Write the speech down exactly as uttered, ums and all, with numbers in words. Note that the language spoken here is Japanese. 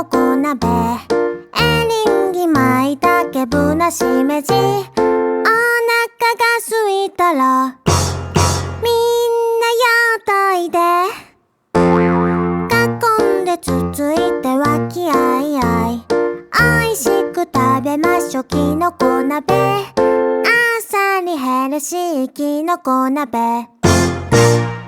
のこ鍋、エリンギ巻いたけぶなしめじ、お腹が空いたらみんなやったいで、囲んでつついてわきあいあい、おいしく食べましょきのこ鍋、あっさりヘルシーきのこ鍋。